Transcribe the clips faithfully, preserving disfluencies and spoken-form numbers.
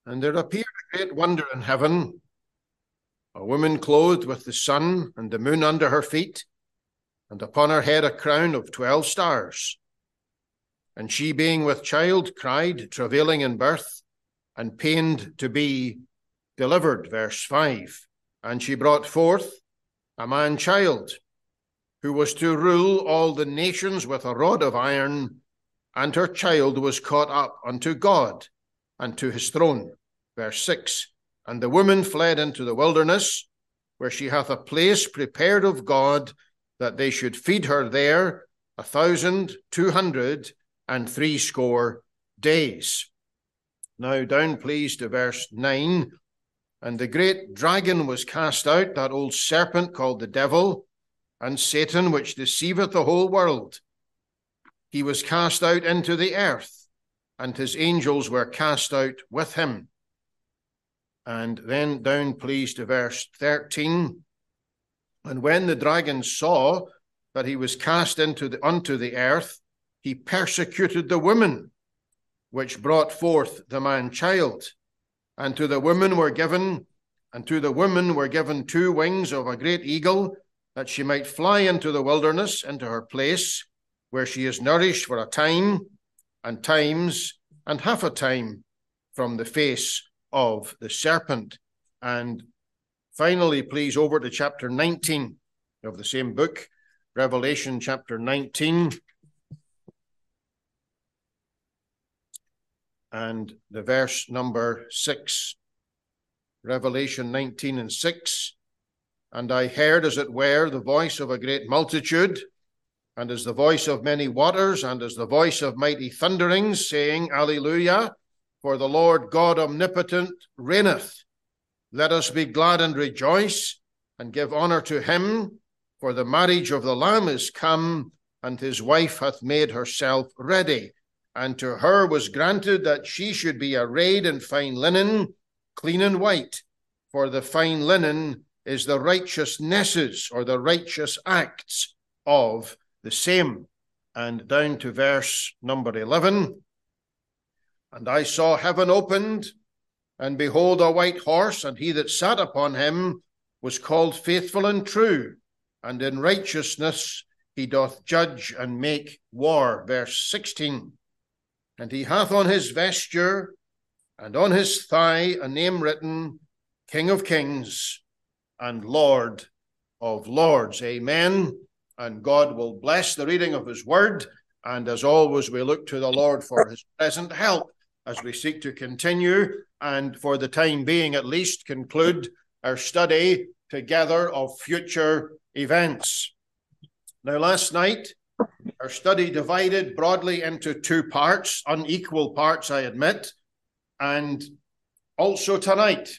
And there appeared a great wonder in heaven, a woman clothed with the sun and the moon under her feet, and upon her head a crown of twelve stars. And she, being with child, cried, travailing in birth, and pained to be delivered. Verse five. And she brought forth a man-child, who was to rule all the nations with a rod of iron, and her child was caught up unto God and to his throne. Verse six. And the woman fled into the wilderness, where she hath a place prepared of God, that they should feed her there a thousand two hundred and threescore days. Now down, please, to verse nine. And the great dragon was cast out, that old serpent called the devil, and Satan, which deceiveth the whole world. He was cast out into the earth, and his angels were cast out with him. And then down, please, to verse thirteen. And when the dragon saw that he was cast into the, unto the earth, he persecuted the woman which brought forth the man-child. And to the woman were given, and to the woman were given two wings of a great eagle, that she might fly into the wilderness, into her place, where she is nourished for a time, and times, and half a time, from the face of the serpent. And finally, please, over to chapter nineteen of the same book, Revelation chapter nineteen. And the verse number six. Revelation nineteen and six. And I heard, as it were, the voice of a great multitude, and as the voice of many waters, and as the voice of mighty thunderings, saying, Alleluia, for the Lord God omnipotent reigneth. Let us be glad and rejoice, and give honor to him, for the marriage of the Lamb is come, and his wife hath made herself ready. And to her was granted that she should be arrayed in fine linen, clean and white, for the fine linen is the righteousnesses, or the righteous acts of the same. And down to verse number eleven. And I saw heaven opened, and behold a white horse, and he that sat upon him was called Faithful and True, and in righteousness he doth judge and make war. Verse sixteen. And he hath on his vesture and on his thigh a name written, King of Kings and Lord of Lords. Amen. And God will bless the reading of his word. And as always, we look to the Lord for his present help as we seek to continue and, for the time being at least, conclude our study together of future events. Now, last night, our study divided broadly into two parts, unequal parts, I admit, and also tonight,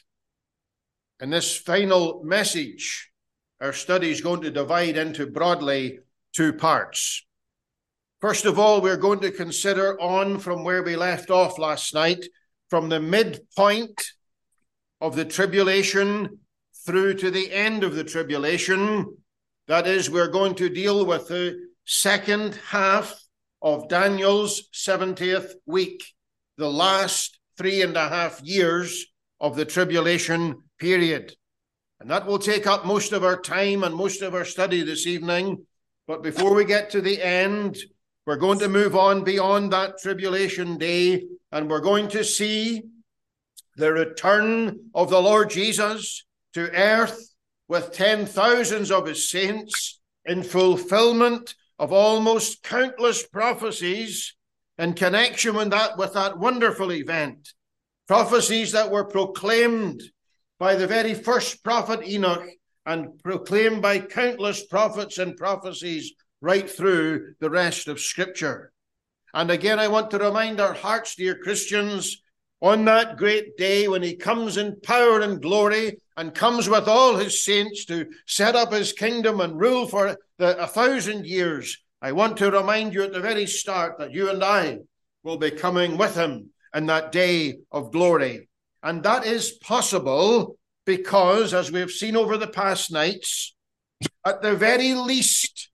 in this final message, our study is going to divide into broadly two parts. First of all, we're going to consider on from where we left off last night, from the midpoint of the tribulation through to the end of the tribulation. That is, we're going to deal with the second half of Daniel's seventieth week, the last three and a half years of the tribulation period. And that will take up most of our time and most of our study this evening. But before we get to the end, we're going to move on beyond that tribulation day, and we're going to see the return of the Lord Jesus to earth with ten thousands of his saints in fulfillment of almost countless prophecies in connection with that, with that wonderful event. Prophecies that were proclaimed by the very first prophet Enoch and proclaimed by countless prophets and prophecies right through the rest of Scripture. And again, I want to remind our hearts, dear Christians, on that great day when he comes in power and glory and comes with all his saints to set up his kingdom and rule for the, a thousand years, I want to remind you at the very start that you and I will be coming with him in that day of glory. And that is possible because, as we've seen over the past nights, at the very least,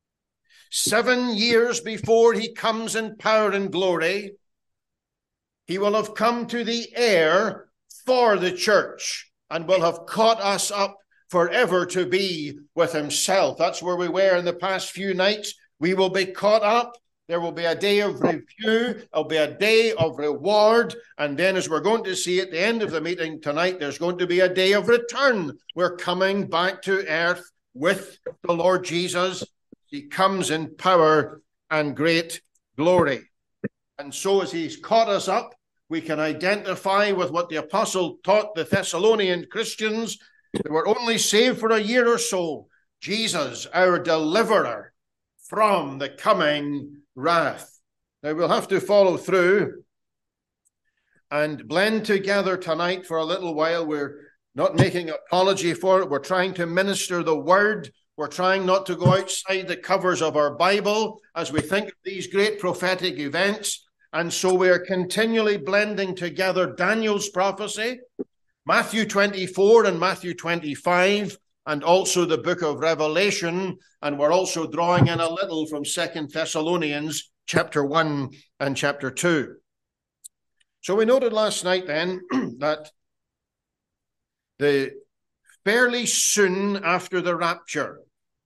seven years before he comes in power and glory, He will have come to the air for the church and will have caught us up forever to be with himself. That's where we were in the past few nights. We will be caught up. There will be a day of review. There'll be a day of reward. And then, as we're going to see at the end of the meeting tonight, there's going to be a day of return. We're coming back to earth with the Lord Jesus. He comes in power and great glory. And so as he's caught us up, we can identify with what the apostle taught the Thessalonian Christians. They were only saved for a year or so. Jesus, our deliverer from the coming wrath. Now we'll have to follow through and blend together tonight for a little while. We're not making apology for it. We're trying to minister the word. We're trying not to go outside the covers of our Bible as we think of these great prophetic events. And so we're continually blending together Daniel's prophecy, Matthew twenty-four and Matthew twenty-five, and also the book of Revelation. And we're also drawing in a little from Second Thessalonians chapter one and chapter two. So we noted last night then that the fairly soon after the rapture,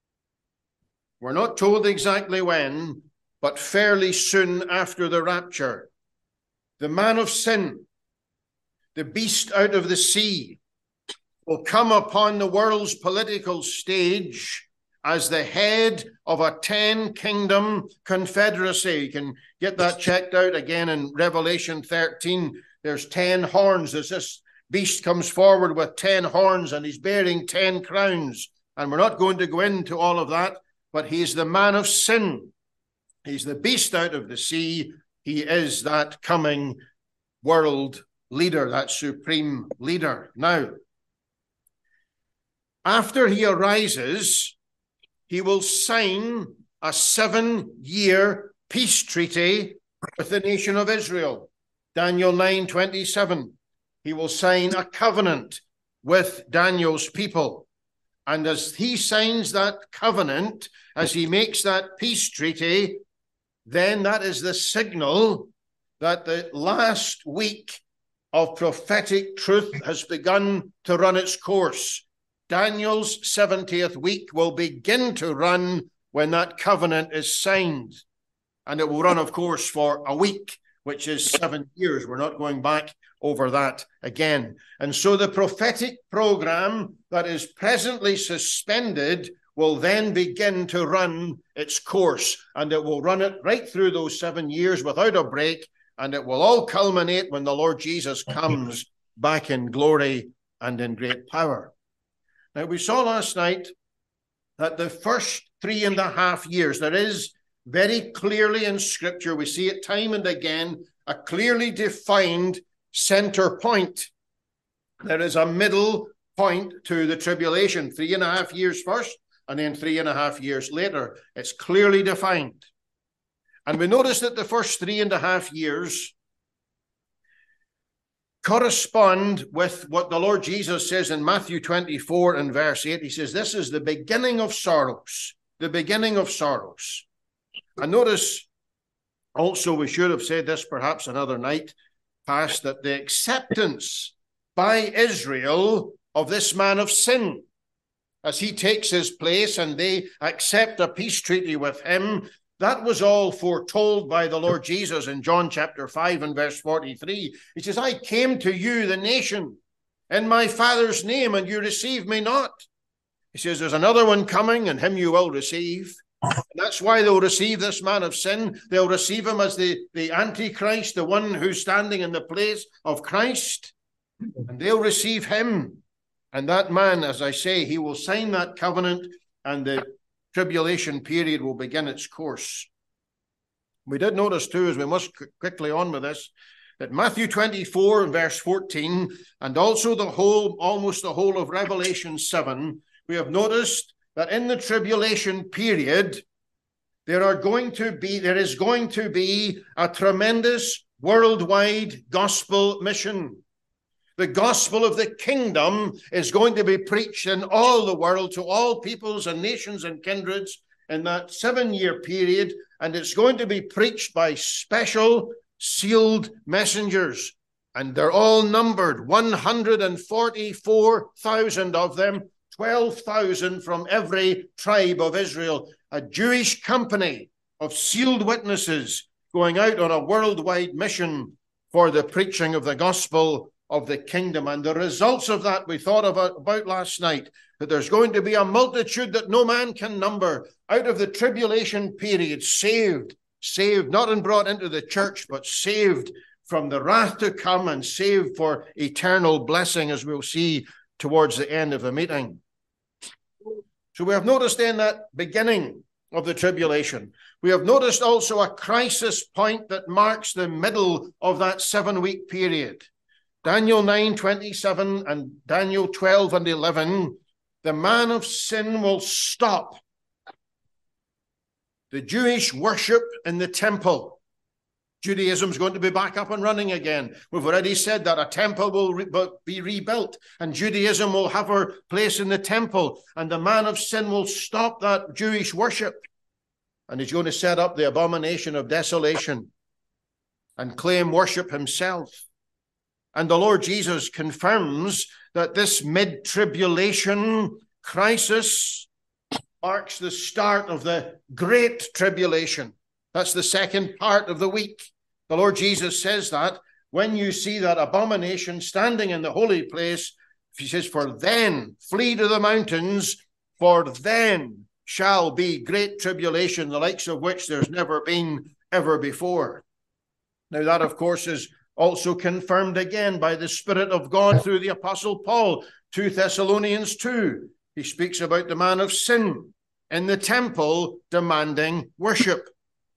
we're not told exactly when, but fairly soon after the rapture, the man of sin, the beast out of the sea, will come upon the world's political stage as the head of a ten-kingdom confederacy. You can get that checked out again in Revelation thirteen. There's ten horns. There's this beast comes forward with ten horns, and he's bearing ten crowns. And we're not going to go into all of that, but he's the man of sin. He's the beast out of the sea. He is that coming world leader, that supreme leader. Now, after he arises, he will sign a seven-year peace treaty with the nation of Israel. Daniel nine twenty-seven. He will sign a covenant with Daniel's people. And as he signs that covenant, as he makes that peace treaty, then that is the signal that the last week of prophetic truth has begun to run its course. Daniel's seventieth week will begin to run when that covenant is signed. And it will run, of course, for a week, which is seven years. We're not going back over that again. And so the prophetic program that is presently suspended will then begin to run its course, and it will run it right through those seven years without a break, and it will all culminate when the Lord Jesus comes back in glory and in great power. Now, we saw last night that the first three and a half years, there is very clearly in Scripture, we see it time and again, a clearly defined center point. There is a middle point to the tribulation, three and a half years first, and then three and a half years later. It's clearly defined. And we notice that the first three and a half years correspond with what the Lord Jesus says in Matthew twenty-four and verse eight. He says, this is the beginning of sorrows, the beginning of sorrows. And notice also, we should have said this perhaps another night past, that the acceptance by Israel of this man of sin, as he takes his place and they accept a peace treaty with him, that was all foretold by the Lord Jesus in John chapter five and verse forty-three. He says, I came to you, the nation, in my Father's name, and you received me not. He says, there's another one coming, and him you will receive. And that's why they'll receive this man of sin. They'll receive him as the, the Antichrist, the one who's standing in the place of Christ. And they'll receive him. And that man, as I say, he will sign that covenant, and the tribulation period will begin its course. We did notice too, as we must quickly on with this, that Matthew twenty-four and verse fourteen, and also the whole, almost the whole of Revelation seven, we have noticed that in the tribulation period, there are going to be, there is going to be a tremendous worldwide gospel mission. The gospel of the kingdom is going to be preached in all the world to all peoples and nations and kindreds in that seven-year period, and it's going to be preached by special sealed messengers, and they're all numbered, one hundred forty-four thousand of them, twelve thousand from every tribe of Israel, a Jewish company of sealed witnesses going out on a worldwide mission for the preaching of the gospel of the kingdom. And the results of that we thought about, about last night, that there's going to be a multitude that no man can number out of the tribulation period, saved, saved, not and brought into the church, but saved from the wrath to come and saved for eternal blessing, as we'll see towards the end of the meeting. So we have noticed then that beginning of the tribulation. We have noticed also a crisis point that marks the middle of that seven-week period. Daniel nine twenty-seven and Daniel twelve and eleven, the man of sin will stop the Jewish worship in the temple. Judaism is going to be back up and running again. We've already said that a temple will re- be rebuilt and Judaism will have her place in the temple, and the man of sin will stop that Jewish worship, and he's going to set up the abomination of desolation and claim worship himself. And the Lord Jesus confirms that this mid-tribulation crisis marks the start of the great tribulation. That's the second part of the week. The Lord Jesus says that when you see that abomination standing in the holy place, he says, for then flee to the mountains, for then shall be great tribulation, the likes of which there's never been ever before. Now that, of course, is also confirmed again by the Spirit of God through the Apostle Paul, Second Thessalonians two. He speaks about the man of sin in the temple demanding worship.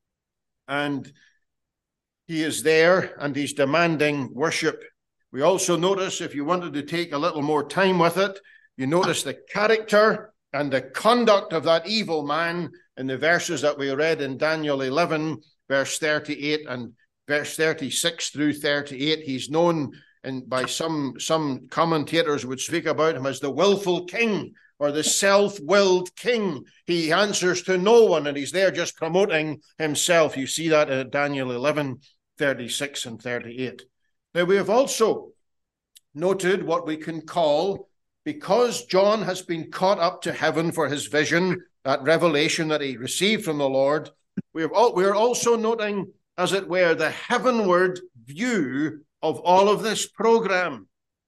And he is there and he's demanding worship. We also notice, if you wanted to take a little more time with it, you notice the character and the conduct of that evil man in the verses that we read in Daniel eleven, verse thirty-eight and verse thirty-six through thirty-eight. He's known in, by some, some commentators would speak about him as the willful king or the self-willed king. He answers to no one and he's there just promoting himself. You see that in Daniel eleven, thirty-six and thirty-eight. Now we have also noted what we can call, because John has been caught up to heaven for his vision, that revelation that he received from the Lord, we, have all, we are also noting, as it were, the heavenward view of all of this program.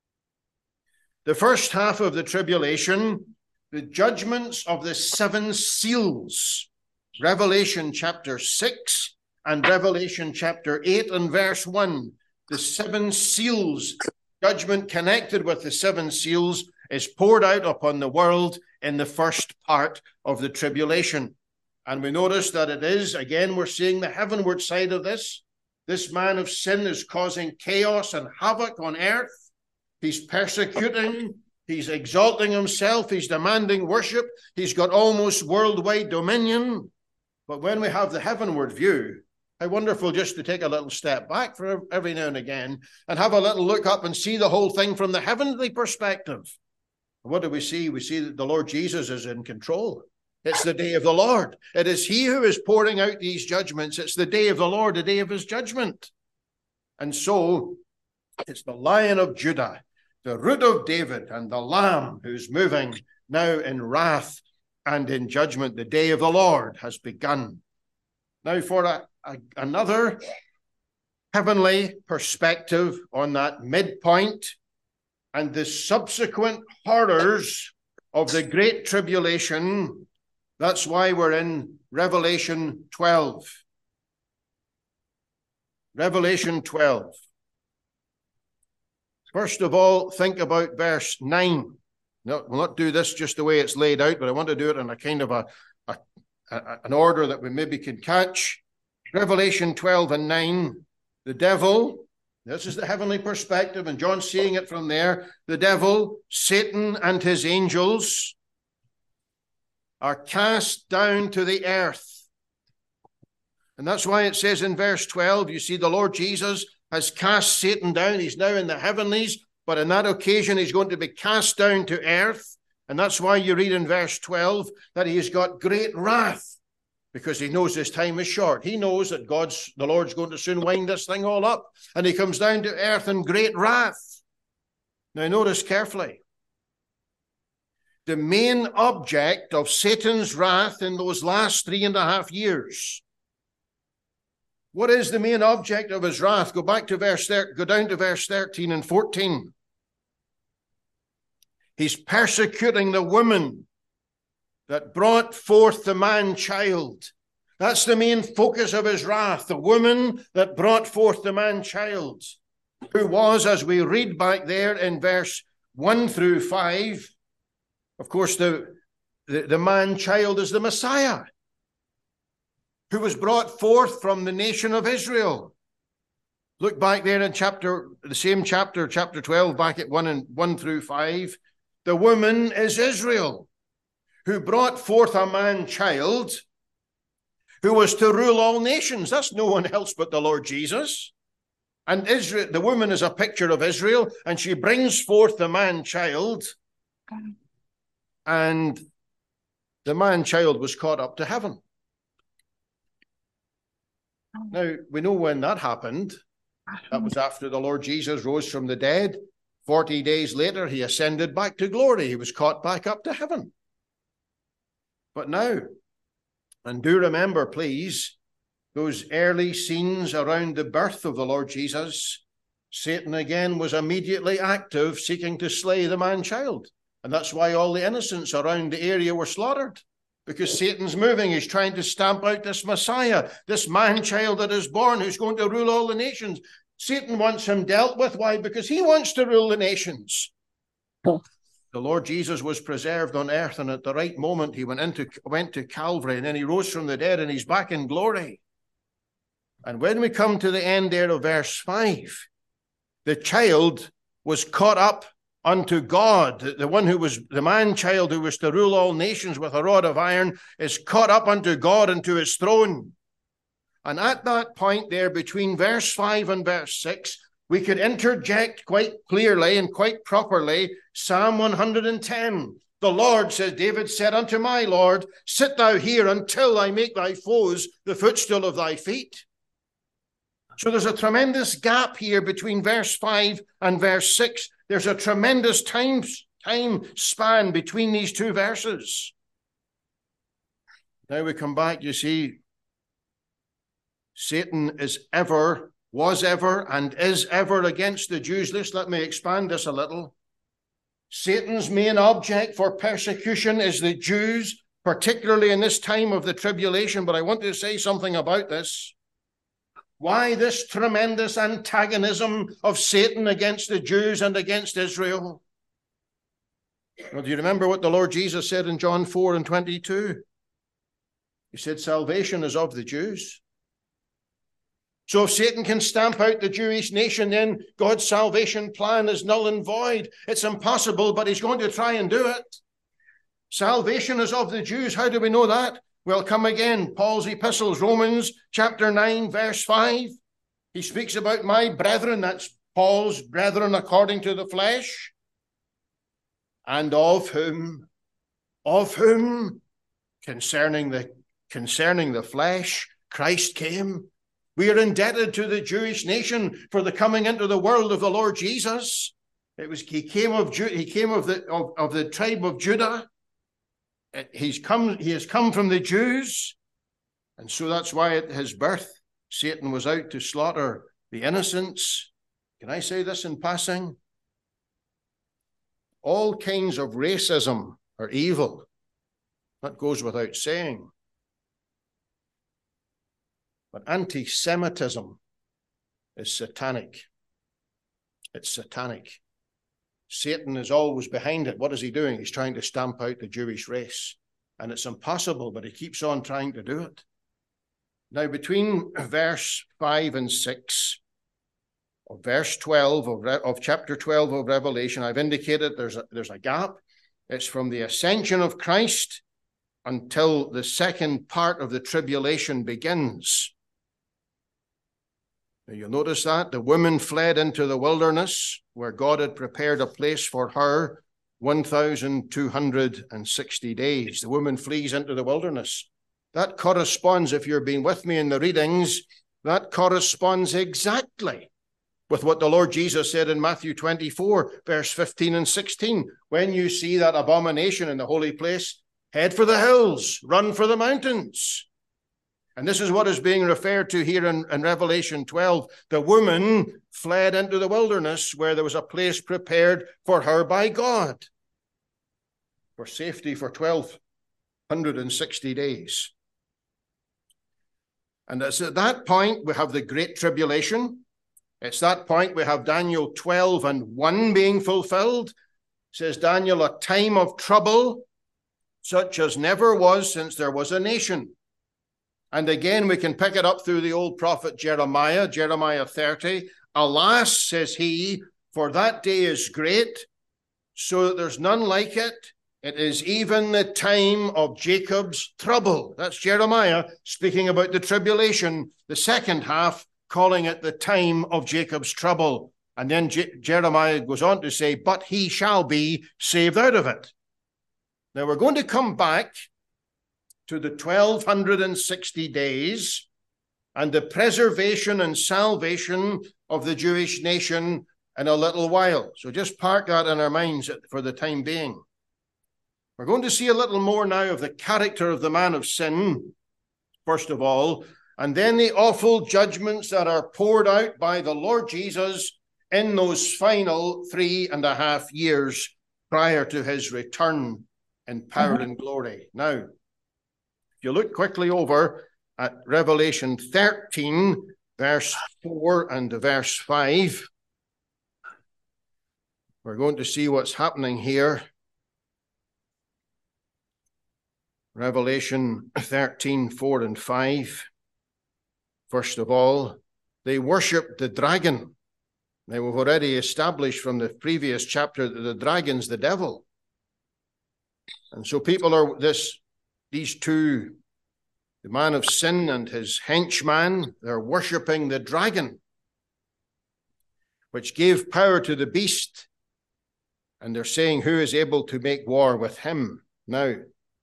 The first half of the tribulation, the judgments of the seven seals, Revelation chapter six and Revelation chapter eight and verse one. The seven seals, judgment connected with the seven seals, is poured out upon the world in the first part of the tribulation. And we notice that it is, again, we're seeing the heavenward side of this. This man of sin is causing chaos and havoc on earth. He's persecuting, he's exalting himself, he's demanding worship, he's got almost worldwide dominion. But when we have the heavenward view, how wonderful just to take a little step back for every now and again and have a little look up and see the whole thing from the heavenly perspective. What do we see? We see that the Lord Jesus is in control. It's the day of the Lord. It is he who is pouring out these judgments. It's the day of the Lord, the day of his judgment. And so it's the Lion of Judah, the Root of David, and the Lamb who's moving now in wrath and in judgment. The day of the Lord has begun. Now for a, a, another heavenly perspective on that midpoint and the subsequent horrors of the Great Tribulation, that's why we're in Revelation twelve. Revelation twelve. First of all, think about verse nine. No, we'll not do this just the way it's laid out, but I want to do it in a kind of a, a, a an order that we maybe can catch. Revelation twelve and nine. The devil, this is the heavenly perspective, and John's seeing it from there. The devil, Satan, and his angels are cast down to the earth. And that's why it says in verse twelve, you see the Lord Jesus has cast Satan down. He's now in the heavenlies, but on that occasion he's going to be cast down to earth. And that's why you read in verse twelve that he has got great wrath. because he knows his time is short. He knows that God's, the Lord's going to soon wind this thing all up. And he comes down to earth in great wrath. Now notice carefully. The main object of Satan's wrath in those last three and a half years. What is the main object of his wrath? Go back to verse, go down to verse thirteen and fourteen. He's persecuting the woman that brought forth the man-child. That's the main focus of his wrath, the woman that brought forth the man-child, who was, as we read back there in verse one through five, of course, the, the, the man-child is the Messiah, who was brought forth from the nation of Israel. Look back there in chapter, the same chapter, chapter twelve, back at one and one through five. The woman is Israel, who brought forth a man-child who was to rule all nations. That's no one else but the Lord Jesus. And Israel, the woman is a picture of Israel, and she brings forth the man-child. And the man-child was caught up to heaven. Now, we know when that happened. That was after the Lord Jesus rose from the dead. Forty days later, he ascended back to glory. He was caught back up to heaven. But now, and do remember, please, those early scenes around the birth of the Lord Jesus, Satan again was immediately active, seeking to slay the man-child. And that's why all the innocents around the area were slaughtered. Because Satan's moving. He's trying to stamp out this Messiah, this man-child that is born, who's going to rule all the nations. Satan wants him dealt with. Why? Because he wants to rule the nations. Oh. The Lord Jesus was preserved on earth, and at the right moment he went into went to Calvary, and then he rose from the dead, and he's back in glory. And when we come to the end there of verse five, the child was caught up unto God. The one who was the man-child who was to rule all nations with a rod of iron is caught up unto God and to his throne. And at that point there, between verse five and verse six, we could interject quite clearly and quite properly Psalm one hundred ten. The Lord, says David, said unto my Lord, sit thou here until I make thy foes the footstool of thy feet. So there's a tremendous gap here between verse five and verse six. There's a tremendous time, time span between these two verses. Now we come back, you see, Satan is ever, was ever, and is ever against the Jews. Let's let me expand this a little. Satan's main object for persecution is the Jews, particularly in this time of the tribulation. But I want to say something about this. Why this tremendous antagonism of Satan against the Jews and against Israel? Well, do you remember what the Lord Jesus said in John four and twenty-two? He said, salvation is of the Jews. So if Satan can stamp out the Jewish nation, then God's salvation plan is null and void. It's impossible, but he's going to try and do it. Salvation is of the Jews. How do we know that? Well, come again, Paul's epistles, Romans chapter nine, verse five. He speaks about my brethren, that's Paul's brethren according to the flesh, and of whom, of whom, concerning the, concerning the flesh, Christ came. We are indebted to the Jewish nation for the coming into the world of the Lord Jesus. It was he came of he came of the of, of the tribe of Judah. He's come. He has come from the Jews, and so that's why at his birth, Satan was out to slaughter the innocents. Can I say this in passing? All kinds of racism are evil. That goes without saying. But anti-Semitism is satanic. It's satanic. Satan is always behind it. What is he doing? He's trying to stamp out the Jewish race. And it's impossible, but he keeps on trying to do it. Now, between verse five and six, or verse twelve of, of chapter twelve of Revelation, I've indicated there's a, there's a gap. It's from the ascension of Christ until the second part of the tribulation begins. You'll notice that the woman fled into the wilderness where God had prepared a place for her, one thousand two hundred sixty days. The woman flees into the wilderness. that corresponds, if you've been with me in the readings, that corresponds exactly with what the Lord Jesus said in Matthew twenty-four, verse fifteen and sixteen. When you see that abomination in the holy place, head for the hills, run for the mountains. And this is what is being referred to here in, in Revelation twelve. The woman fled into the wilderness where there was a place prepared for her by God for safety for twelve sixty days. And it's at that point we have the Great Tribulation. It's that point we have Daniel twelve and one being fulfilled. It says Daniel, a time of trouble such as never was since there was a nation. And again, we can pick it up through the old prophet Jeremiah, Jeremiah thirty. Alas, says he, for that day is great, so that there's none like it. It is even the time of Jacob's trouble. That's Jeremiah speaking about the tribulation, the second half, calling it the time of Jacob's trouble. And then Je- Jeremiah goes on to say, but he shall be saved out of it. Now we're going to come back to the twelve sixty days and the preservation and salvation of the Jewish nation in a little while. So just park that in our minds for the time being. We're going to see a little more now of the character of the man of sin, first of all, and then the awful judgments that are poured out by the Lord Jesus in those final three and a half years prior to his return in power and glory. Now, if you look quickly over at Revelation thirteen, verse four and verse five, we're going to see what's happening here. Revelation thirteen, four and five. First of all, they worshipped the dragon. Now, we've already established from the previous chapter that the dragon's the devil. And so people are, this, these two, the man of sin and his henchman, they're worshipping the dragon, which gave power to the beast. And they're saying, who is able to make war with him? Now,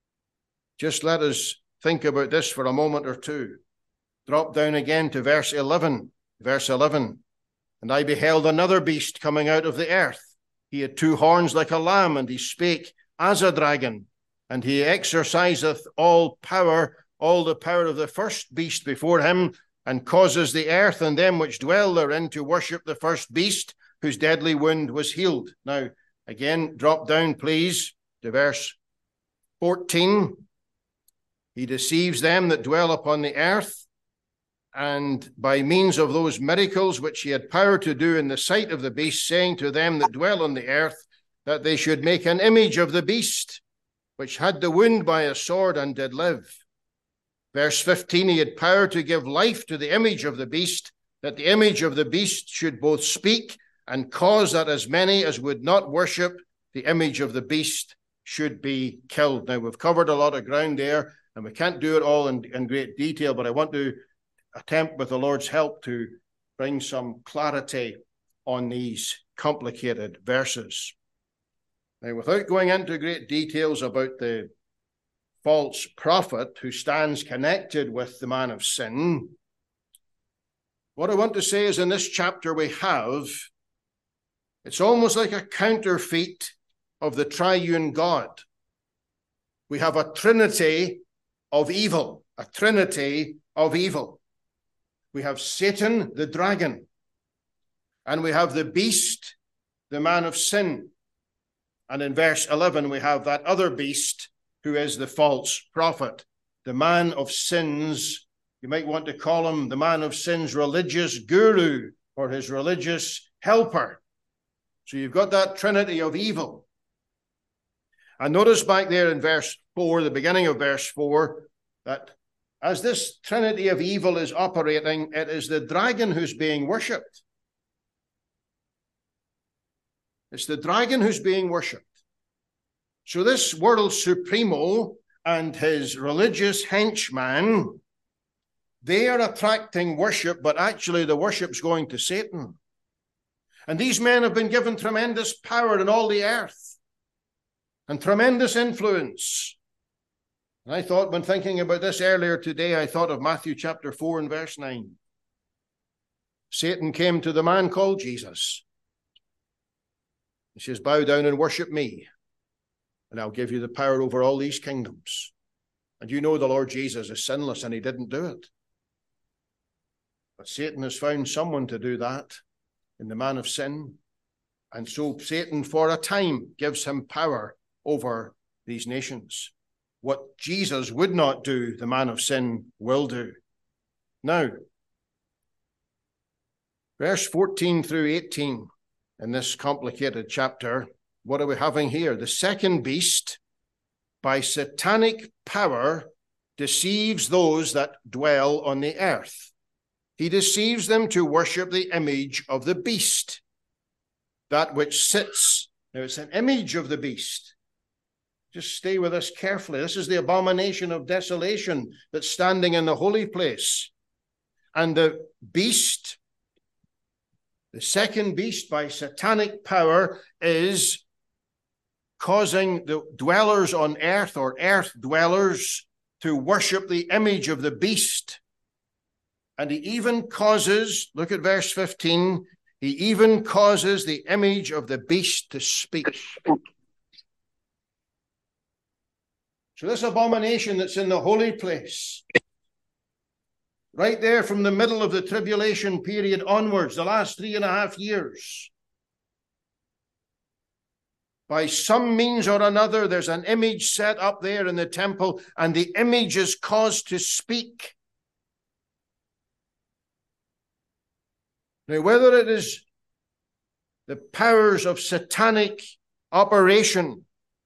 just let us think about this for a moment or two. Drop down again to verse eleven. Verse eleven. And I beheld another beast coming out of the earth. He had two horns like a lamb, and he spake as a dragon. And he exerciseth all power, all the power of the first beast before him, and causes the earth and them which dwell therein to worship the first beast, whose deadly wound was healed. Now, again, drop down, please, to verse fourteen. He deceives them that dwell upon the earth, and by means of those miracles which he had power to do in the sight of the beast, saying to them that dwell on the earth, that they should make an image of the beast, which had the wound by a sword and did live. Verse fifteen, he had power to give life to the image of the beast, that the image of the beast should both speak and cause that as many as would not worship the image of the beast should be killed. Now, we've covered a lot of ground there, and we can't do it all in, in great detail, but I want to attempt with the Lord's help to bring some clarity on these complicated verses. Now, without going into great details about the false prophet who stands connected with the man of sin, what I want to say is in this chapter we have, it's almost like a counterfeit of the triune God. We have a trinity of evil, a trinity of evil. We have Satan, the dragon, and we have the beast, the man of sin. And in verse eleven, we have that other beast who is the false prophet, the man of sins. You might want to call him the man of sin's religious guru or his religious helper. So you've got that trinity of evil. And notice back there in verse four, the beginning of verse four, that as this trinity of evil is operating, it is the dragon who's being worshipped. It's the dragon who's being worshipped. So this world supremo and his religious henchman, they are attracting worship, but actually the worship's going to Satan. And these men have been given tremendous power in all the earth and tremendous influence. And I thought, when thinking about this earlier today, I thought of Matthew chapter four and verse nine. Satan came to the man called Jesus. He says, bow down and worship me, and I'll give you the power over all these kingdoms. And you know the Lord Jesus is sinless, and he didn't do it. But Satan has found someone to do that in the man of sin. And so Satan, for a time, gives him power over these nations. What Jesus would not do, the man of sin will do. Now, verse fourteen through eighteen in this complicated chapter, what are we having here? The second beast, by satanic power, deceives those that dwell on the earth. He deceives them to worship the image of the beast, that which sits. Now, it's an image of the beast. Just stay with us carefully. This is the abomination of desolation that's standing in the holy place. And the beast, the second beast by satanic power, is causing the dwellers on earth or earth dwellers to worship the image of the beast. And he even causes, look at verse fifteen, he even causes the image of the beast to speak. So this abomination that's in the holy place, right there from the middle of the tribulation period onwards, the last three and a half years, by some means or another, there's an image set up there in the temple, and the image is caused to speak. Now, whether it is the powers of satanic operation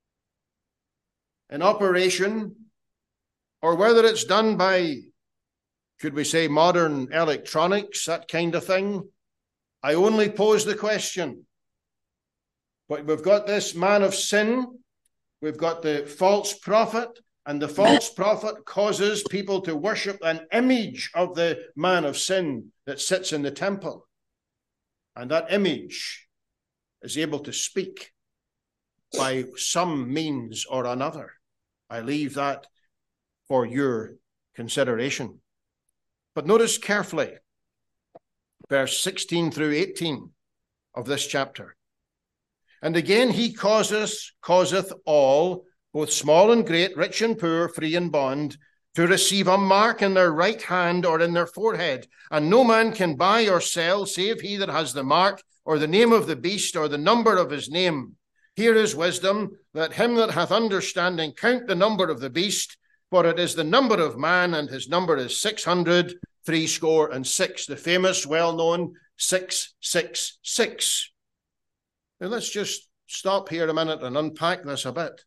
in operation, or whether it's done by, could we say, modern electronics, that kind of thing, I only pose the question. But we've got this man of sin, we've got the false prophet, and the false prophet causes people to worship an image of the man of sin that sits in the temple. And that image is able to speak by some means or another. I leave that for your consideration. But notice carefully, verse sixteen through eighteen of this chapter. And again he causeth, causeth all, both small and great, rich and poor, free and bond, to receive a mark in their right hand or in their forehead. And no man can buy or sell, save he that has the mark, or the name of the beast, or the number of his name. Here is wisdom, that him that hath understanding count the number of the beast, for it is the number of man, and his number is six hundred, threescore and six, the famous, well-known six six six. Now let's just stop here a minute and unpack this a bit.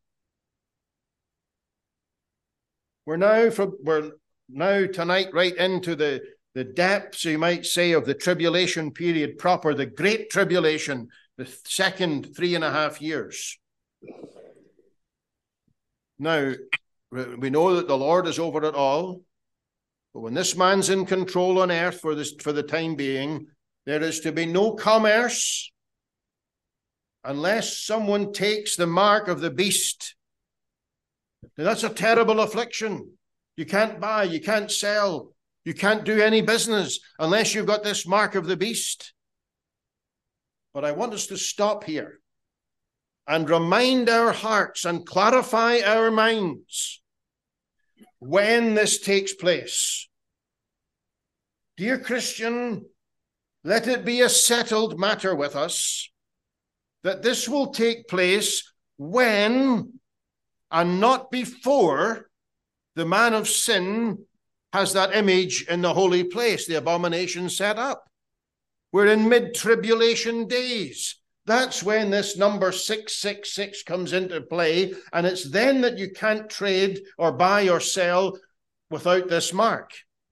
We're now from we're now tonight right into the, the depths, you might say, of the tribulation period proper, the great tribulation, the second three and a half years. Now, we know that the Lord is over it all, but when this man's in control on earth for this for the time being, there is to be no commerce unless someone takes the mark of the beast. Now, that's a terrible affliction. You can't buy, you can't sell, you can't do any business unless you've got this mark of the beast. But I want us to stop here and remind our hearts and clarify our minds when this takes place. Dear Christian, let it be a settled matter with us that this will take place when and not before the man of sin has that image in the holy place, the abomination set up. We're in mid-tribulation days. That's when this number six six six comes into play, and it's then that you can't trade or buy or sell without this mark.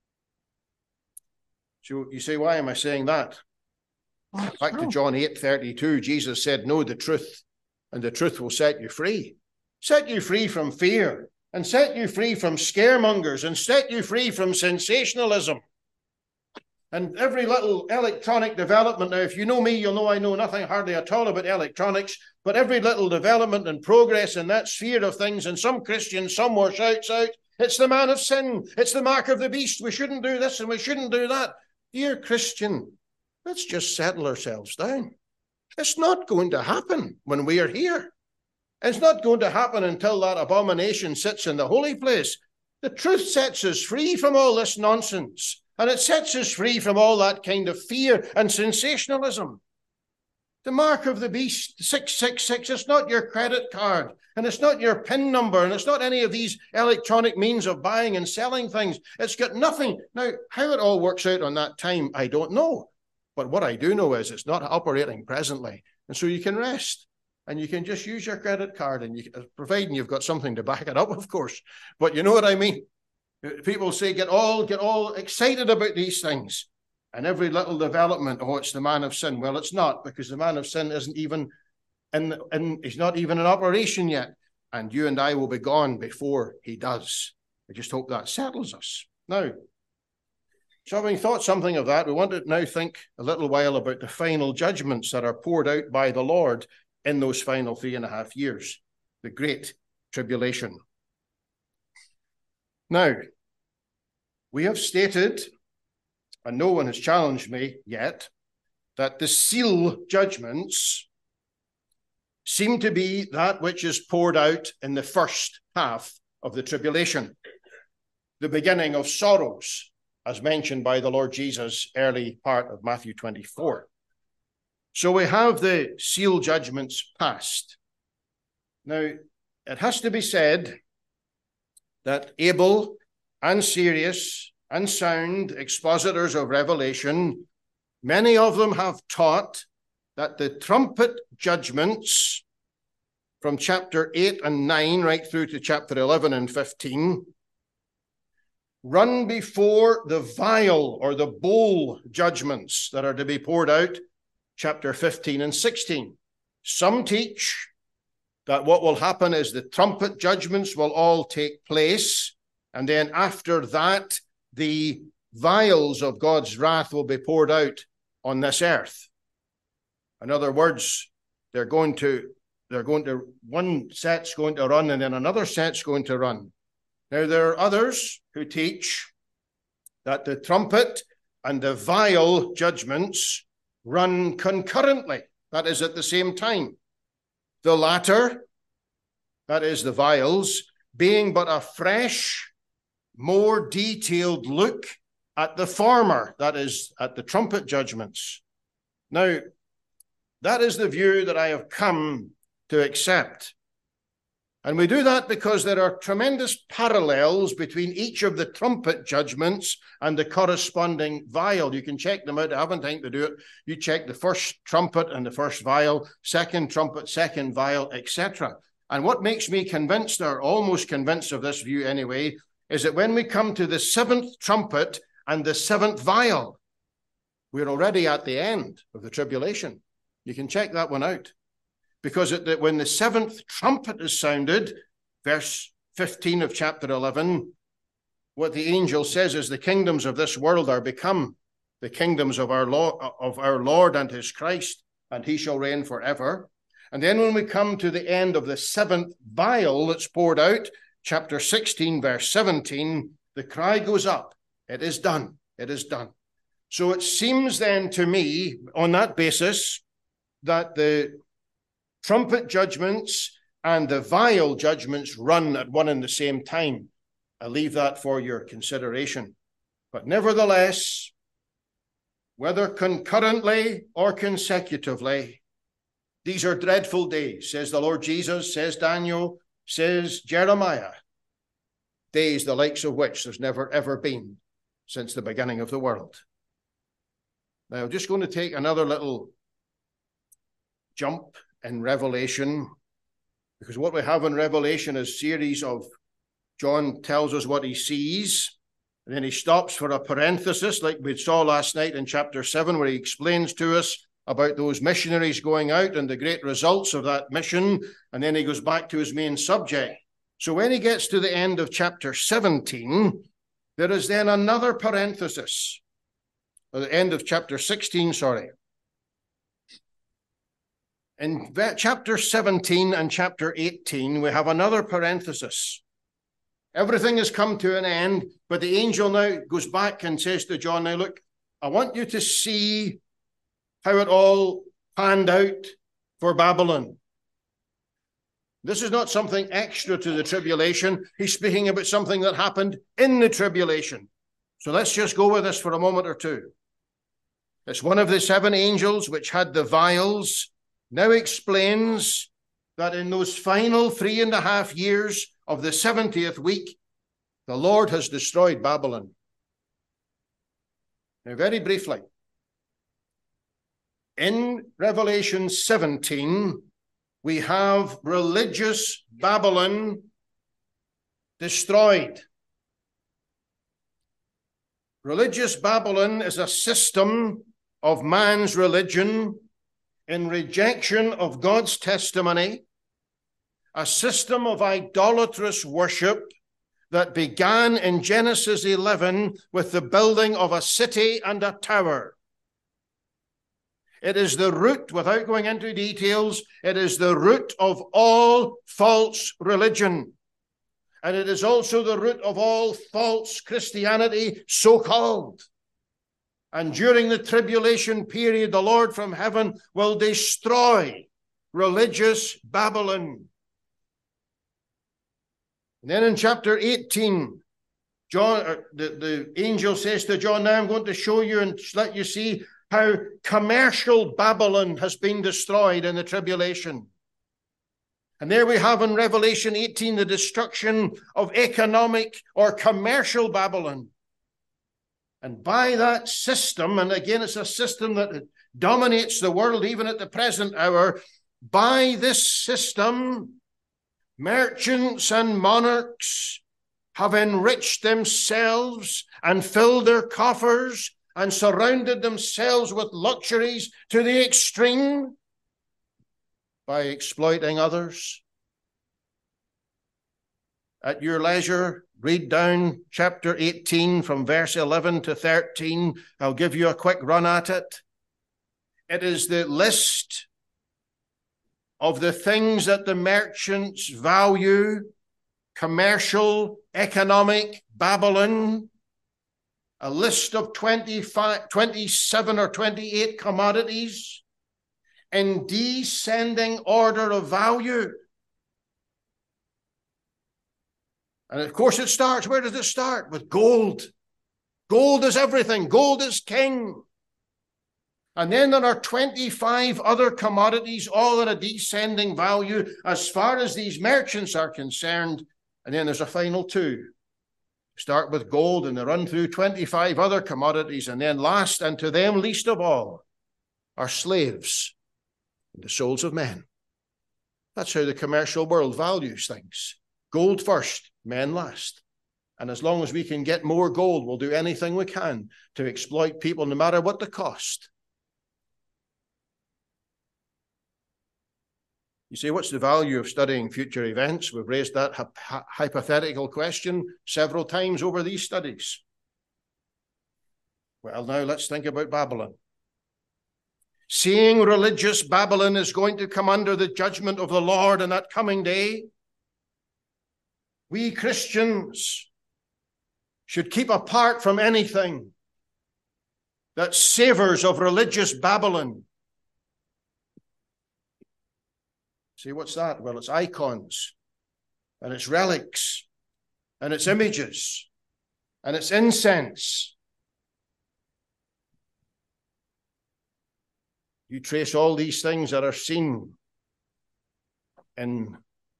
So you say, why am I saying that? Back to John eight thirty-two, Jesus said, know the truth, and the truth will set you free. Set you free from fear, and set you free from scaremongers, and set you free from sensationalism. And every little electronic development, now, if you know me, you'll know I know nothing hardly at all about electronics, but every little development and progress in that sphere of things, and some Christian somewhere shouts out, it's the man of sin, it's the mark of the beast, we shouldn't do this and we shouldn't do that. Dear Christian, let's just settle ourselves down. It's not going to happen when we are here. It's not going to happen until that abomination sits in the holy place. The truth sets us free from all this nonsense. And it sets us free from all that kind of fear and sensationalism. The mark of the beast, six six six, it's not your credit card, and it's not your PIN number, and it's not any of these electronic means of buying and selling things. It's got nothing. Now, how it all works out on that time, I don't know. But what I do know is it's not operating presently. And so you can rest, and you can just use your credit card, and you, providing you've got something to back it up, of course. But you know what I mean? People say, get all, get all excited about these things. And every little development, oh, it's the man of sin. Well, it's not, because the man of sin isn't even in, in, he's not even in operation yet. And you and I will be gone before he does. I just hope that settles us. Now, so having thought something of that, we want to now think a little while about the final judgments that are poured out by the Lord in those final three and a half years, the Great Tribulation. Now, we have stated, and no one has challenged me yet, that the seal judgments seem to be that which is poured out in the first half of the tribulation, the beginning of sorrows, as mentioned by the Lord Jesus, early part of Matthew twenty-four. So we have the seal judgments passed. Now, it has to be said that able and serious and sound expositors of Revelation, many of them have taught that the trumpet judgments from chapter eight and nine right through to chapter eleven and fifteen run before the vial or the bowl judgments that are to be poured out, chapter fifteen and sixteen. Some teach that what will happen is the trumpet judgments will all take place, and then after that, the vials of God's wrath will be poured out on this earth. In other words, they're going to, they're going to, one set's going to run and then another set's going to run. Now, there are others who teach that the trumpet and the vial judgments run concurrently, that is, at the same time. The latter, that is, the vials, being but a fresh, more detailed look at the former, that is, at the trumpet judgments. Now, that is the view that I have come to accept. And we do that because there are tremendous parallels between each of the trumpet judgments and the corresponding vial. You can check them out. I haven't time to do it. You check the first trumpet and the first vial, second trumpet, second vial, et cetera. And what makes me convinced, or almost convinced of this view anyway, is that when we come to the seventh trumpet and the seventh vial, we're already at the end of the tribulation. You can check that one out. Because it, when the seventh trumpet is sounded, verse fifteen of chapter eleven, what the angel says is the kingdoms of this world are become the kingdoms of our Lord, of our Lord and his Christ, and he shall reign forever. And then when we come to the end of the seventh vial that's poured out, chapter sixteen, verse seventeen, the cry goes up. It is done. It is done. So it seems then to me, on that basis, that the trumpet judgments and the vial judgments run at one and the same time. I leave that for your consideration. But nevertheless, whether concurrently or consecutively, these are dreadful days, says the Lord Jesus, says Daniel, says Jeremiah, days the likes of which there's never ever been since the beginning of the world. Now, I'm just going to take another little jump in Revelation, because what we have in Revelation is a series of, John tells us what he sees, and then he stops for a parenthesis, like we saw last night in chapter seven, where he explains to us about those missionaries going out and the great results of that mission, and then he goes back to his main subject. So when he gets to the end of chapter seventeen, there is then another parenthesis, or the end of chapter sixteen, sorry. In chapter seventeen and chapter eighteen, we have another parenthesis. Everything has come to an end, but the angel now goes back and says to John, now look, I want you to see how it all panned out for Babylon. This is not something extra to the tribulation. He's speaking about something that happened in the tribulation. So let's just go with this for a moment or two. It's one of the seven angels which had the vials, now explains that in those final three and a half years of the seventieth week, the Lord has destroyed Babylon. Now, very briefly, in Revelation seventeen, we have religious Babylon destroyed. Religious Babylon is a system of man's religion in rejection of God's testimony, a system of idolatrous worship that began in Genesis eleven with the building of a city and a tower. It is the root, without going into details, it is the root of all false religion. And it is also the root of all false Christianity, so-called. And during the tribulation period, the Lord from heaven will destroy religious Babylon. And then in chapter eighteen, John, the, the angel says to John, now I'm going to show you and let you see how commercial Babylon has been destroyed in the tribulation. And there we have in Revelation eighteen the destruction of economic or commercial Babylon. And by that system, and again it's a system that dominates the world even at the present hour, by this system, merchants and monarchs have enriched themselves and filled their coffers and surrounded themselves with luxuries to the extreme by exploiting others. At your leisure, read down chapter eighteen from verse eleven to thirteen. I'll give you a quick run at it. It is the list of the things that the merchants value, commercial, economic Babylon, a list of twenty-five, twenty-seven or twenty-eight commodities in descending order of value. And of course it starts, where does it start? With gold. Gold is everything. Gold is king. And then there are twenty-five other commodities, all at a descending value as far as these merchants are concerned. And then there's a final two. Start with gold and they run through twenty-five other commodities. And then last, and to them least of all, are slaves and the souls of men. That's how the commercial world values things. Gold first, men last. And as long as we can get more gold, we'll do anything we can to exploit people, no matter what the cost. You say, what's the value of studying future events? We've raised that hypothetical question several times over these studies. Well, now let's think about Babylon. Seeing religious Babylon is going to come under the judgment of the Lord in that coming day, we Christians should keep apart from anything that savors of religious Babylon. See, what's that? Well, it's icons, and it's relics, and it's images, and it's incense. You trace all these things that are seen in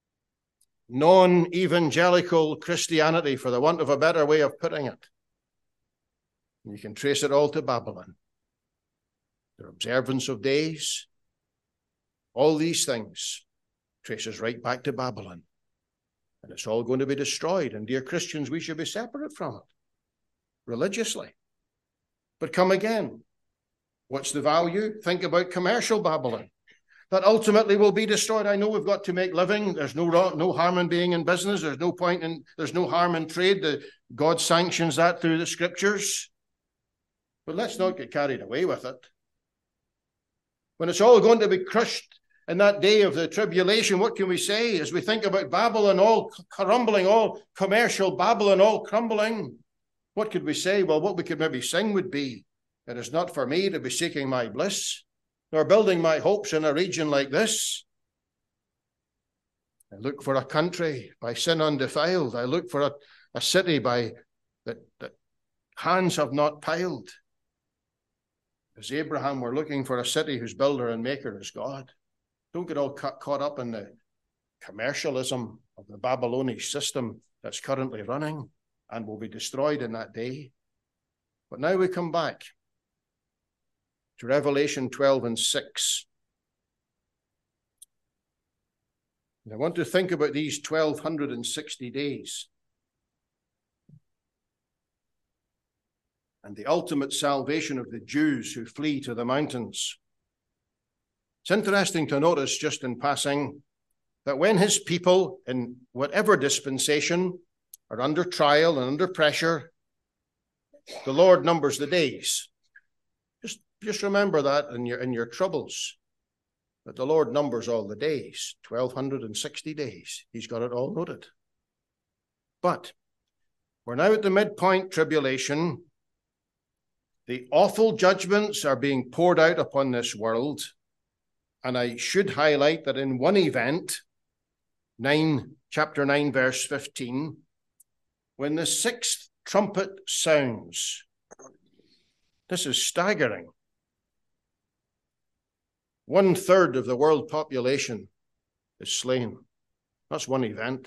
non-evangelical Christianity, for the want of a better way of putting it. You can trace it all to Babylon. Their observance of days, all these things traces right back to Babylon. And it's all going to be destroyed. And dear Christians, we should be separate from it religiously. But come again. What's the value? Think about commercial Babylon that ultimately will be destroyed. I know we've got to make living. There's no no harm in being in business. There's no point in, there's no harm in trade. The, God sanctions that through the scriptures. But let's not get carried away with it. When it's all going to be crushed in that day of the tribulation, what can we say as we think about Babylon all crumbling, all commercial Babylon all crumbling? What could we say? Well, what we could maybe sing would be, it is not for me to be seeking my bliss, nor building my hopes in a region like this. I look for a country by sin undefiled. I look for a, a city by that, that hands have not piled. As Abraham, we're looking for a city whose builder and maker is God. Don't get all ca- caught up in the commercialism of the Babylonian system that's currently running and will be destroyed in that day. But now we come back to Revelation twelve and six. And I want to think about these twelve sixty days and the ultimate salvation of the Jews who flee to the mountains. It's interesting to notice, just in passing, that when his people, in whatever dispensation, are under trial and under pressure, the Lord numbers the days. Just, just remember that in your, in your troubles, that the Lord numbers all the days, twelve sixty days. He's got it all noted. But we're now at the midpoint tribulation. The awful judgments are being poured out upon this world. And I should highlight that in one event, nine, chapter nine, verse fifteen, when the sixth trumpet sounds, this is staggering. One third of the world population is slain. That's one event.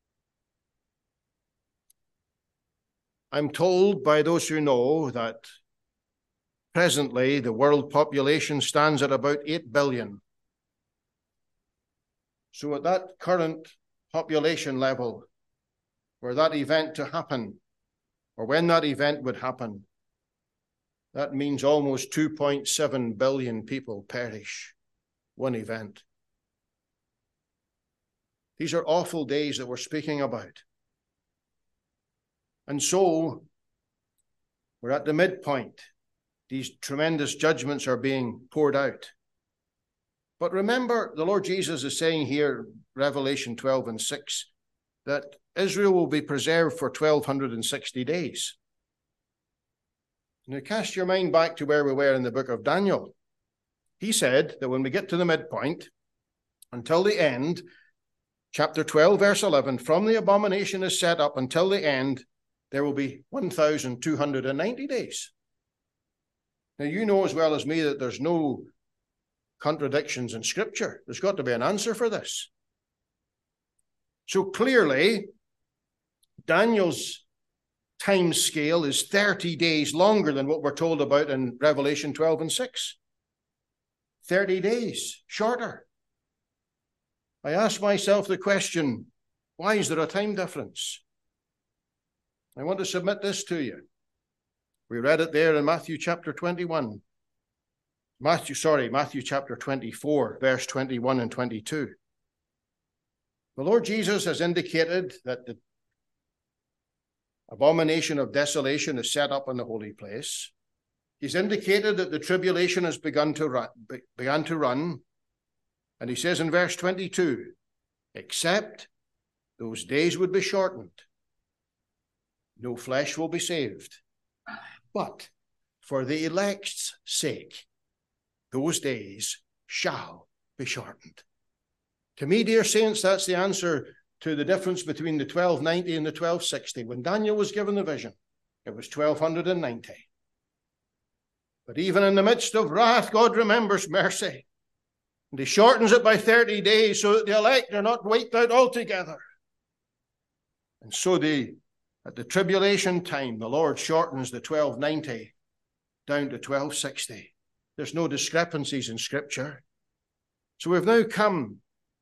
I'm told by those who know that presently the world population stands at about eight billion. So at that current population level, were that event to happen, or when that event would happen, that means almost two point seven billion people perish. One event. These are awful days that we're speaking about. And so, we're at the midpoint. These tremendous judgments are being poured out. But remember, the Lord Jesus is saying here, Revelation twelve and six, that Israel will be preserved for twelve sixty days. Now cast your mind back to where we were in the book of Daniel. He said that when we get to the midpoint, until the end, chapter twelve, verse eleven, from the abomination is set up until the end, there will be one thousand two hundred ninety days. Now, you know as well as me that there's no contradictions in Scripture. There's got to be an answer for this. So clearly, Daniel's time scale is thirty days longer than what we're told about in Revelation twelve and six. thirty days shorter. I ask myself the question, why is there a time difference? I want to submit this to you. We read it there in Matthew chapter twenty-one. Matthew, sorry, Matthew chapter twenty-four, verse twenty-one and twenty-two. The Lord Jesus has indicated that the abomination of desolation is set up in the holy place. He's indicated that the tribulation has begun to run, begun to run. And he says in verse twenty-two, except those days would be shortened, no flesh will be saved. But for the elect's sake, those days shall be shortened. To me, dear saints, that's the answer to the difference between the twelve ninety and the twelve sixty. When Daniel was given the vision, it was twelve ninety. But even in the midst of wrath, God remembers mercy. And he shortens it by thirty days so that the elect are not wiped out altogether. And so the, at the tribulation time, the Lord shortens the twelve ninety down to twelve sixty. There's no discrepancies in Scripture. So we've now come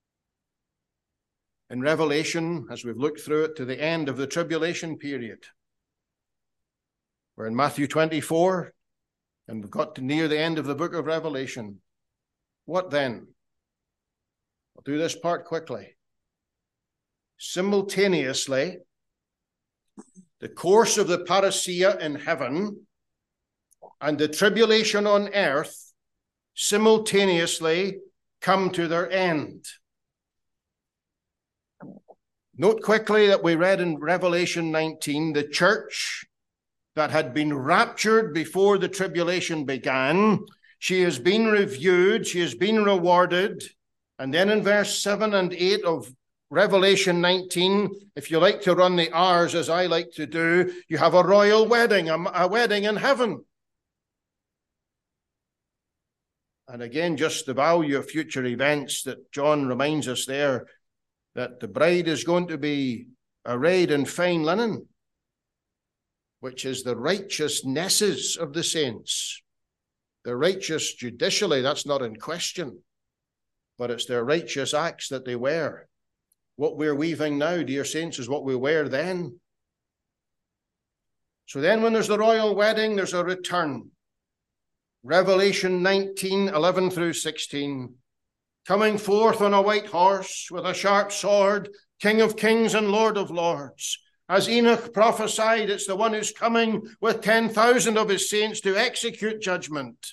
in Revelation, as we've looked through it, to the end of the tribulation period. We're in Matthew twenty-four, and we've got to near the end of the book of Revelation. What then? I'll do this part quickly. Simultaneously, the course of the parousia in heaven and the tribulation on earth simultaneously come to their end. Note quickly that we read in Revelation nineteen, the church that had been raptured before the tribulation began, she has been reviewed, she has been rewarded. And then in verse seven and eight of Revelation nineteen, if you like to run the R's as I like to do, you have a royal wedding, a, a wedding in heaven. And again, just the value of future events that John reminds us there, that the bride is going to be arrayed in fine linen, which is the righteousnesses of the saints. They're righteous judicially, that's not in question, but it's their righteous acts that they wear. What we're weaving now, dear saints, is what we wear then. So then when there's the royal wedding, there's a return. Revelation nineteen, eleven through sixteen. Coming forth on a white horse with a sharp sword, King of kings and Lord of lords. As Enoch prophesied, it's the one who's coming with ten thousand of his saints to execute judgment.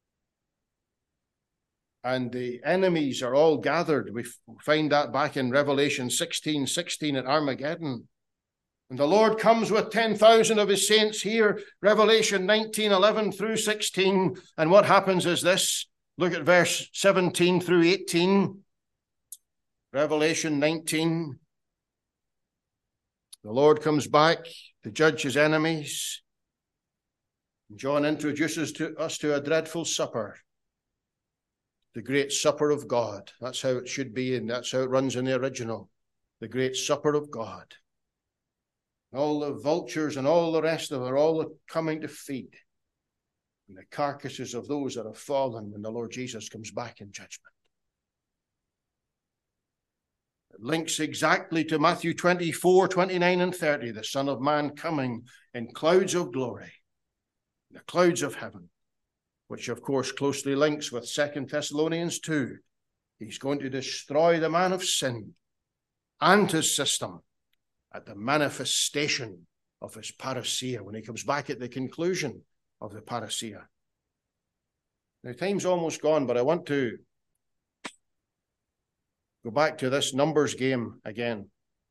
And the enemies are all gathered. We find that back in Revelation sixteen, sixteen at Armageddon. And the Lord comes with ten thousand of his saints here, Revelation nineteen, eleven through sixteen. And what happens is this. Look at verse seventeen through eighteen. Revelation nineteen. The Lord comes back to judge his enemies. John introduces to us to a dreadful supper. The great supper of God. That's how it should be, and that's how it runs in the original. The great supper of God. All the vultures and all the rest of it are all coming to feed. And the carcasses of those that have fallen when the Lord Jesus comes back in judgment. It links exactly to Matthew twenty-four, twenty-nine and thirty, the Son of Man coming in clouds of glory, the clouds of heaven, which of course closely links with Second Thessalonians two. He's going to destroy the man of sin and his system at the manifestation of his parousia, when he comes back at the conclusion of the parousia. Now, time's almost gone, but I want to go back to this numbers game again.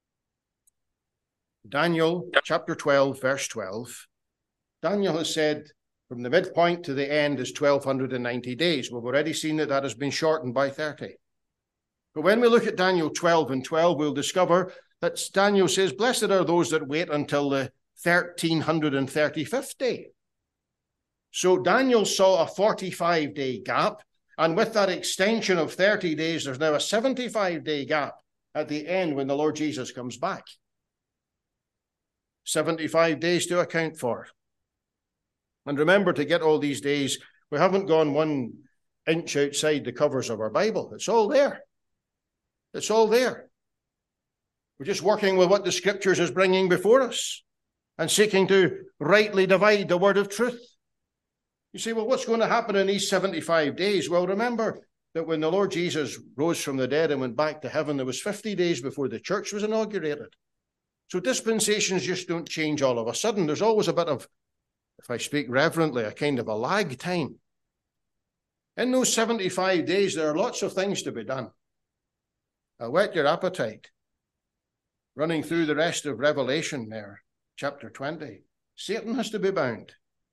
Daniel chapter twelve, verse twelve. Daniel has said from the midpoint to the end is twelve ninety days. We've already seen that that has been shortened by thirty. But when we look at Daniel twelve and twelve, we'll discover that Daniel says, blessed are those that wait until the thirteen thirty-fifth day. So Daniel saw a forty-five day gap, and with that extension of thirty days, there's now a seventy-five day gap at the end when the Lord Jesus comes back. seventy-five days to account for. And remember, to get all these days, we haven't gone one inch outside the covers of our Bible. It's all there. It's all there. We're just working with what the Scriptures is bringing before us and seeking to rightly divide the word of truth. You say, well, what's going to happen in these seventy-five days? Well, remember that when the Lord Jesus rose from the dead and went back to heaven, there was fifty days before the church was inaugurated. So dispensations just don't change all of a sudden. There's always a bit of, if I speak reverently, a kind of a lag time. In those seventy-five days, there are lots of things to be done. I'll whet your appetite. Running through the rest of Revelation there, chapter twenty. Satan has to be bound.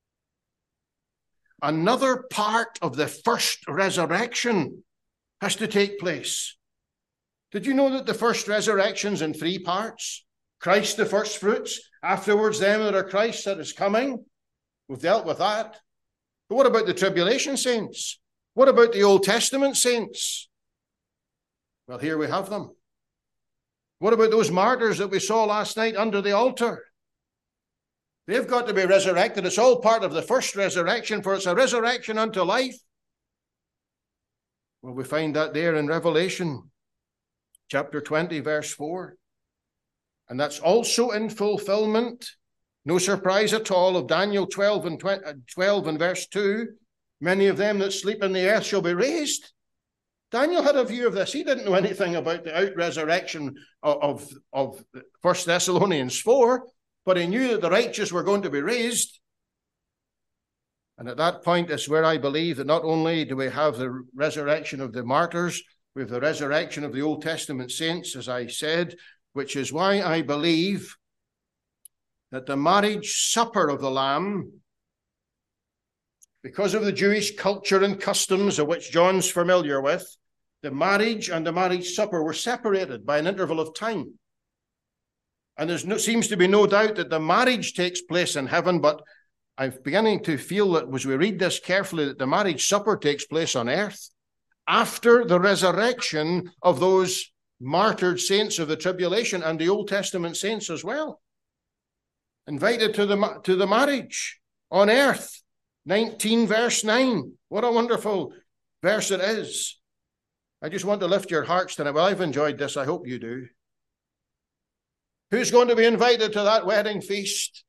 Another part of the first resurrection has to take place. Did you know that the first resurrection's in three parts? Christ the first fruits, afterwards them that are Christ that is coming. We've dealt with that. But what about the tribulation saints? What about the Old Testament saints? Well, here we have them. What about those martyrs that we saw last night under the altar? They've got to be resurrected. It's all part of the first resurrection, for it's a resurrection unto life. Well, we find that there in Revelation chapter twenty, verse four. And that's also in fulfillment, no surprise at all, of Daniel twelve and, twenty, twelve and verse two. Many of them that sleep in the earth shall be raised. Daniel had a view of this. He didn't know anything about the out-resurrection of, of, of First Thessalonians four, but he knew that the righteous were going to be raised. And at that point is where I believe that not only do we have the resurrection of the martyrs, we have the resurrection of the Old Testament saints, as I said, which is why I believe that the marriage supper of the Lamb, because of the Jewish culture and customs of which John's familiar with, the marriage and the marriage supper were separated by an interval of time. And there no, seems to be no doubt that the marriage takes place in heaven, but I'm beginning to feel that as we read this carefully, that the marriage supper takes place on earth after the resurrection of those martyred saints of the tribulation and the Old Testament saints as well. Invited to the, to the marriage on earth. nineteen verse nine. What a wonderful verse it is. I just want to lift your hearts tonight. Well, I've enjoyed this. I hope you do. Who's going to be invited to that wedding feast?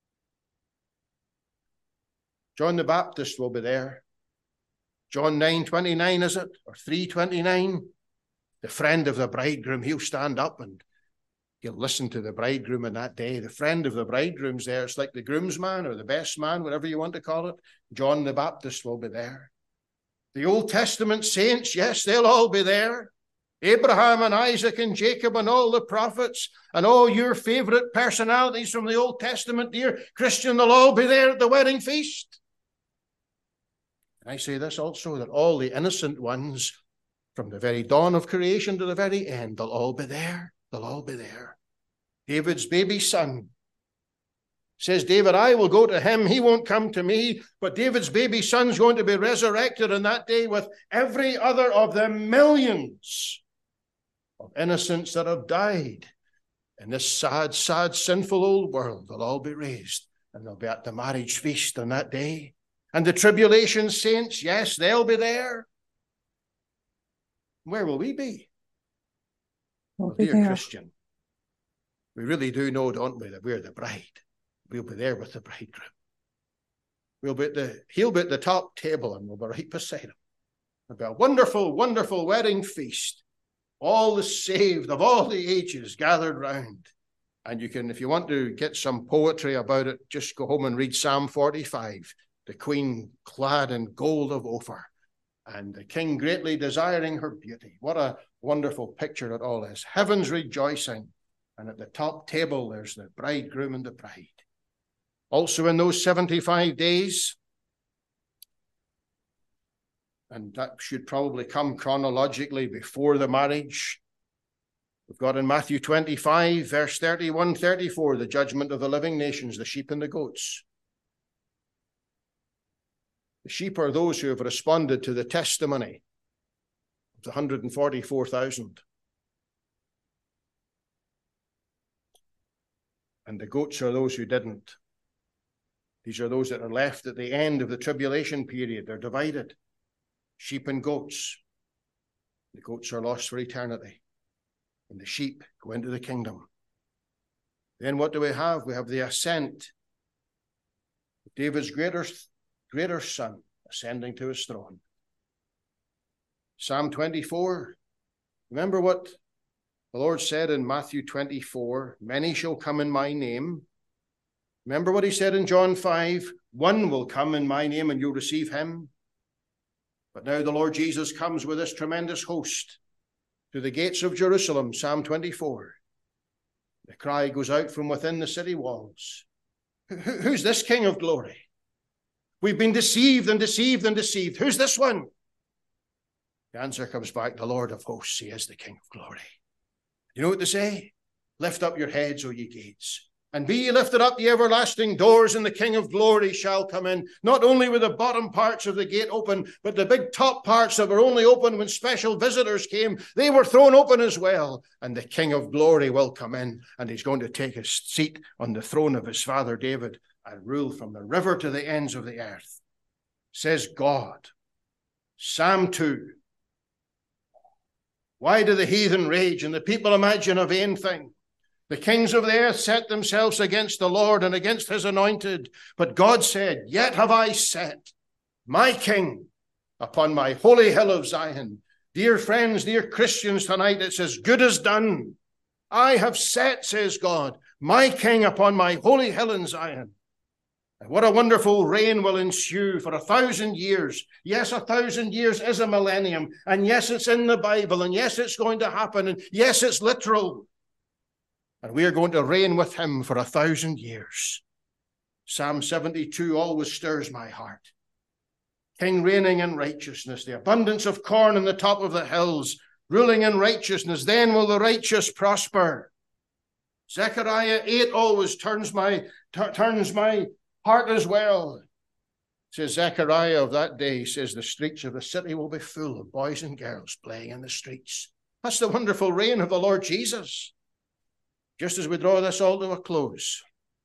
John the Baptist will be there. John nine twenty-nine, is it? Or three twenty-nine? The friend of the bridegroom, he'll stand up and he'll listen to the bridegroom in that day. The friend of the bridegroom's there. It's like the groomsman or the best man, whatever you want to call it. John the Baptist will be there. The Old Testament saints, yes, they'll all be there. Abraham and Isaac and Jacob and all the prophets and all your favorite personalities from the Old Testament, dear Christian, they'll all be there at the wedding feast. I say this also, that all the innocent ones from the very dawn of creation to the very end, they'll all be there. They'll all be there. David's baby son. Says David, I will go to him, he won't come to me. But David's baby son's going to be resurrected on that day with every other of the millions of innocents that have died in this sad, sad, sinful old world. They'll all be raised and they'll be at the marriage feast on that day. And the tribulation saints, yes, they'll be there. Where will we be? Well, dear there. Christian, we really do know, don't we, that we're the bride. We'll be there with the bridegroom. We'll be at the, he'll be at the top table and we'll be right beside him. It'll be a wonderful, wonderful wedding feast. All the saved of all the ages gathered round. And you can, if you want to get some poetry about it, just go home and read Psalm forty-five. The queen clad in gold of Ophir, and the king greatly desiring her beauty. What a wonderful picture it all is. Heaven's rejoicing, and at the top table there's the bridegroom and the bride. Also in those seventy-five days, and that should probably come chronologically before the marriage, we've got in Matthew twenty-five, verse thirty-one, thirty-four, the judgment of the living nations, the sheep and the goats. The sheep are those who have responded to the testimony of the one hundred forty-four thousand. And the goats are those who didn't. These are those that are left at the end of the tribulation period. They're divided. Sheep and goats. The goats are lost for eternity. And the sheep go into the kingdom. Then what do we have? We have the ascent of David's greater greater son ascending to his throne. Psalm twenty-four. Remember what the Lord said in Matthew twenty-four, many shall come in my name. Remember what he said in John five, one will come in my name and you'll receive him. But now the Lord Jesus comes with this tremendous host to the gates of Jerusalem, Psalm twenty-four. The cry goes out from within the city walls. Who's this King of glory? We've been deceived and deceived and deceived. Who's this one? The answer comes back, the Lord of hosts, he is the King of glory. You know what they say? Lift up your heads, O ye gates, and be ye lifted up, ye everlasting doors, and the King of glory shall come in. Not only were the bottom parts of the gate open, but the big top parts that were only open when special visitors came, they were thrown open as well. And the King of glory will come in, and he's going to take his seat on the throne of his father David and rule from the river to the ends of the earth. Says God. Psalm two. Why do the heathen rage and the people imagine a vain thing? The kings of the earth set themselves against the Lord and against his anointed. But God said, yet have I set my king upon my holy hill of Zion. Dear friends, dear Christians, tonight it's as good as done. I have set, says God, my king upon my holy hill in Zion. And what a wonderful reign will ensue for a thousand years. Yes, a thousand years is a millennium. And yes, it's in the Bible. And yes, it's going to happen. And yes, it's literal. And we are going to reign with him for a thousand years. Psalm seventy-two always stirs my heart. King reigning in righteousness, the abundance of corn on the top of the hills, ruling in righteousness, then will the righteous prosper. Zechariah eight always turns my, t- turns my heart as well. Says Zechariah of that day, says the streets of the city will be full of boys and girls playing in the streets. That's the wonderful reign of the Lord Jesus. Just as we draw this all to a close,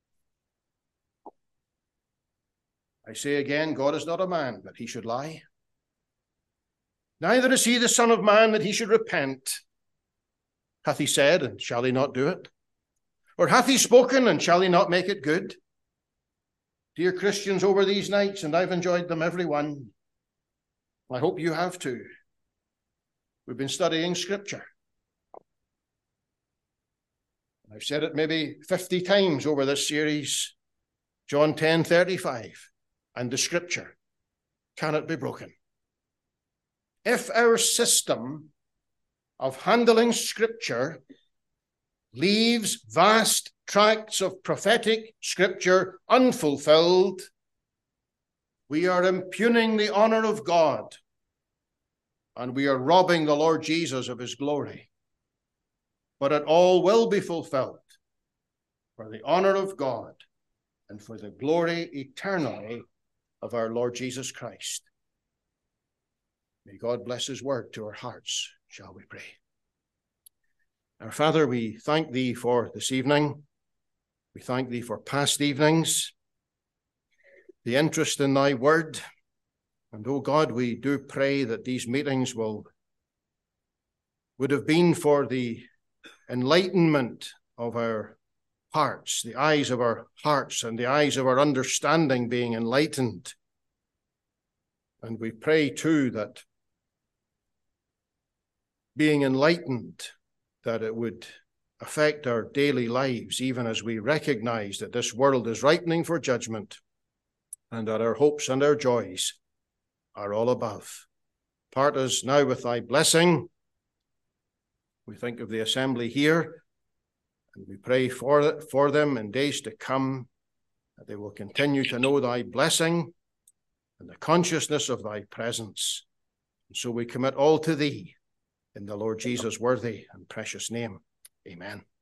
I say again, God is not a man that he should lie. Neither is he the Son of Man that he should repent. Hath he said, and shall he not do it? Or hath he spoken, and shall he not make it good? Dear Christians, over these nights, and I've enjoyed them every one, I hope you have too, we've been studying Scripture. I've said it maybe fifty times over this series, John ten thirty-five, and the Scripture cannot be broken. If our system of handling Scripture leaves vast tracts of prophetic Scripture unfulfilled, we are impugning the honor of God, and we are robbing the Lord Jesus of his glory. But it all will be fulfilled for the honor of God and for the glory eternally of our Lord Jesus Christ. May God bless his word to our hearts, shall we pray. Our Father, we thank thee for this evening. We thank thee for past evenings, the interest in thy word. And, oh God, we do pray that these meetings will would have been for the enlightenment of our hearts, the eyes of our hearts and the eyes of our understanding being enlightened. And we pray too that being enlightened, that it would affect our daily lives, even as we recognize that this world is ripening for judgment and that our hopes and our joys are all above. Part us now with thy blessing. We think of the assembly here, and we pray for, for them in days to come, that they will continue to know thy blessing and the consciousness of thy presence. And so we commit all to thee in the Lord Jesus' worthy and precious name. Amen.